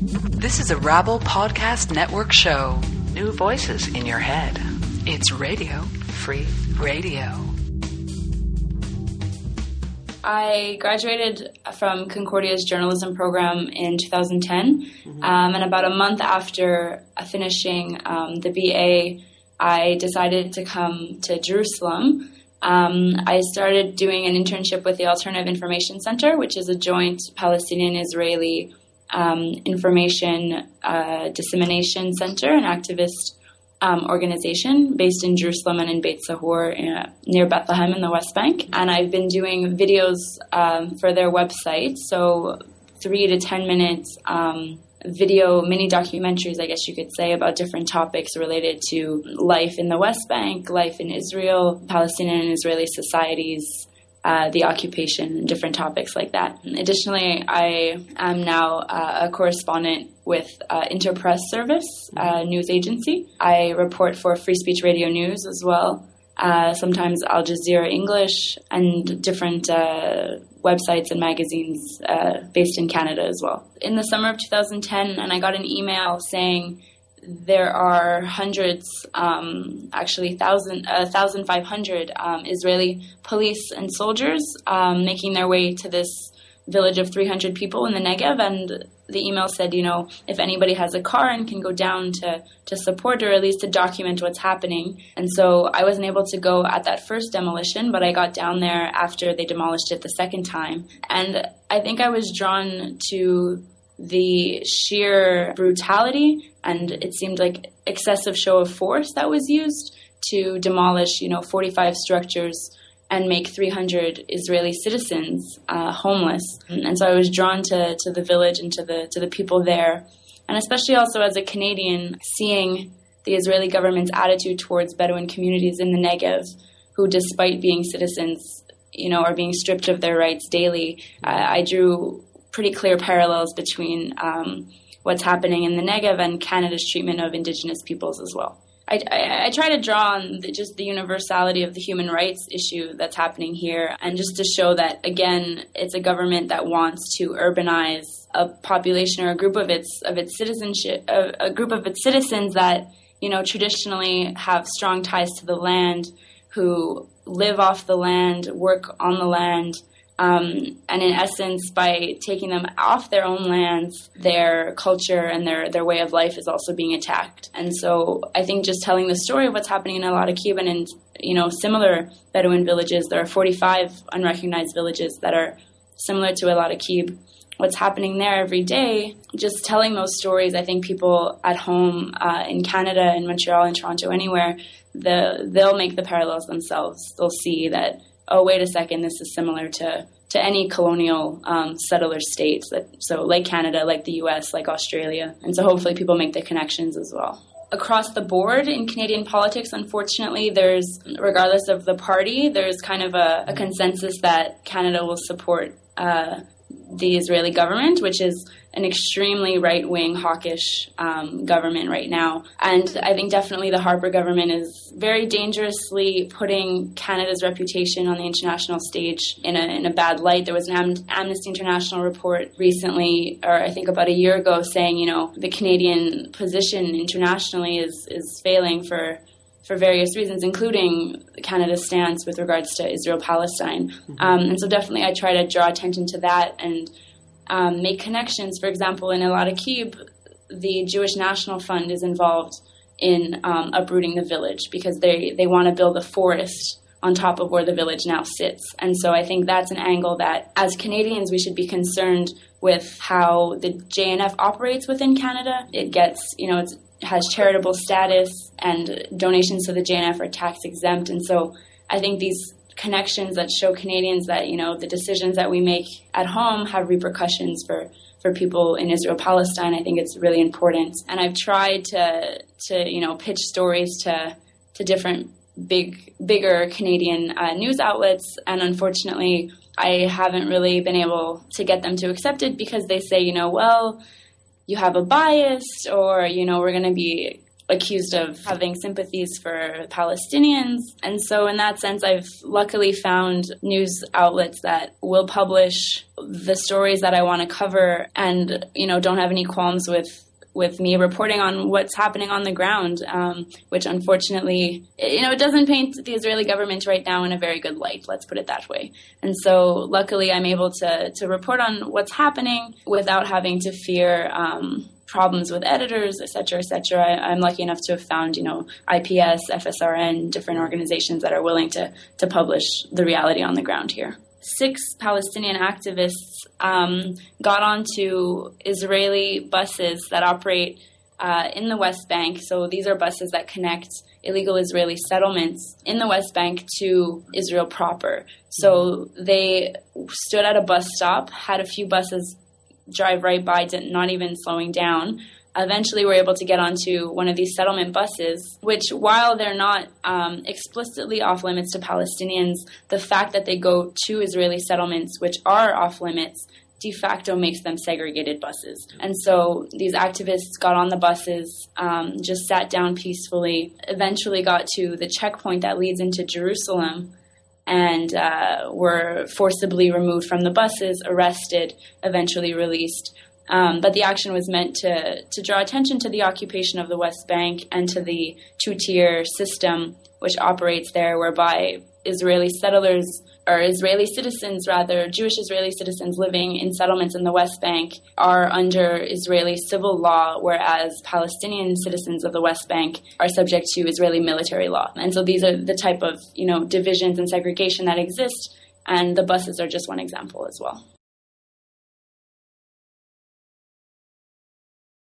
This is a Rabble Podcast Network show. New voices in your head. It's Radio Free Radio. I graduated from Concordia's journalism program in 2010, and about a month after finishing the BA, I decided to come to Jerusalem. I started doing an internship with the Alternative Information Center, which is a joint Palestinian-Israeli information dissemination center, an activist organization based in Jerusalem and in Beit Sahur near Bethlehem in the West Bank. And I've been doing videos for their website, so 3 to 10 minutes video mini documentaries, I guess you could say, about different topics related to life in the West Bank, life in Israel, Palestinian and Israeli societies, the occupation, and different topics like that. Additionally, I am now a correspondent with Interpress Service, a news agency. I report for Free Speech Radio News as well, sometimes Al Jazeera English, and different websites and magazines based in Canada as well. In the summer of 2010, and I got an email saying there are hundreds, actually 1,500 Israeli police and soldiers making their way to this village of 300 people in the Negev, and the email said, you know, if anybody has a car and can go down to support or at least to document what's happening. And so I wasn't able to go at that first demolition, but I got down there after they demolished it the second time. And I think I was drawn to the sheer brutality, and it seemed like excessive show of force that was used to demolish, 45 structures and make 300 Israeli citizens homeless. And so I was drawn to the village and to the people there. And especially also as a Canadian, seeing the Israeli government's attitude towards Bedouin communities in the Negev, who despite being citizens, are being stripped of their rights daily. I drew pretty clear parallels between what's happening in the Negev and Canada's treatment of Indigenous peoples as well. I try to draw on just the universality of the human rights issue that's happening here, and just to show that, again, it's a government that wants to urbanize a population or a group of its citizenship, a group of its citizens that, traditionally have strong ties to the land, who live off the land, work on the land, and in essence, by taking them off their own lands, their culture and their way of life is also being attacked. And so I think just telling the story of what's happening in El Araqib and in, similar Bedouin villages, there are 45 unrecognized villages that are similar to El Araqib. What's happening there every day, just telling those stories, I think people at home in Canada, in Montreal, in Toronto, anywhere, they'll make the parallels themselves. They'll see that, oh, wait a second, this is similar to any colonial settler states, so like Canada, like the US, like Australia. And so hopefully people make the connections as well. Across the board in Canadian politics, unfortunately, regardless of the party, there's kind of a consensus that Canada will support the Israeli government, which is an extremely right-wing, hawkish government right now. And I think definitely the Harper government is very dangerously putting Canada's reputation on the international stage in a bad light. There was an Amnesty International report recently, or I think about a year ago, saying, the Canadian position internationally is failing for various reasons, including Canada's stance with regards to Israel-Palestine. And so definitely I try to draw attention to that and make connections. For example, in El Araqib, the Jewish National Fund is involved in uprooting the village because they want to build a forest on top of where the village now sits. And so I think that's an angle that, as Canadians, we should be concerned with how the JNF operates within Canada. It gets, it has charitable status, and donations to the JNF are tax exempt. And so I think these connections that show Canadians that, the decisions that we make at home have repercussions for people in Israel-Palestine, I think it's really important. And I've tried to pitch stories to different bigger Canadian news outlets, and unfortunately I haven't really been able to get them to accept it because they say, well, you have a bias, or, we're going to be accused of having sympathies for Palestinians. And so in that sense, I've luckily found news outlets that will publish the stories that I want to cover and, don't have any qualms with me reporting on what's happening on the ground, which unfortunately, it doesn't paint the Israeli government right now in a very good light, let's put it that way. And so luckily I'm able to report on what's happening without having to fear problems with editors, et cetera, et cetera. I'm lucky enough to have found, IPS, FSRN, different organizations that are willing to publish the reality on the ground here. 6 Palestinian activists got onto Israeli buses that operate in the West Bank. So these are buses that connect illegal Israeli settlements in the West Bank to Israel proper. So they stood at a bus stop, had a few buses drive right by, not even slowing down. Eventually were able to get onto one of these settlement buses, which, while they're not explicitly off limits to Palestinians, the fact that they go to Israeli settlements, which are off limits, de facto makes them segregated buses. And so these activists got on the buses, just sat down peacefully, eventually got to the checkpoint that leads into Jerusalem, and were forcibly removed from the buses, arrested, eventually released. But the action was meant to draw attention to the occupation of the West Bank and to the two-tier system which operates there, whereby Israeli settlers, or Israeli citizens rather, Jewish Israeli citizens living in settlements in the West Bank are under Israeli civil law, whereas Palestinian citizens of the West Bank are subject to Israeli military law. And so these are the type of, divisions and segregation that exist, and the buses are just one example as well.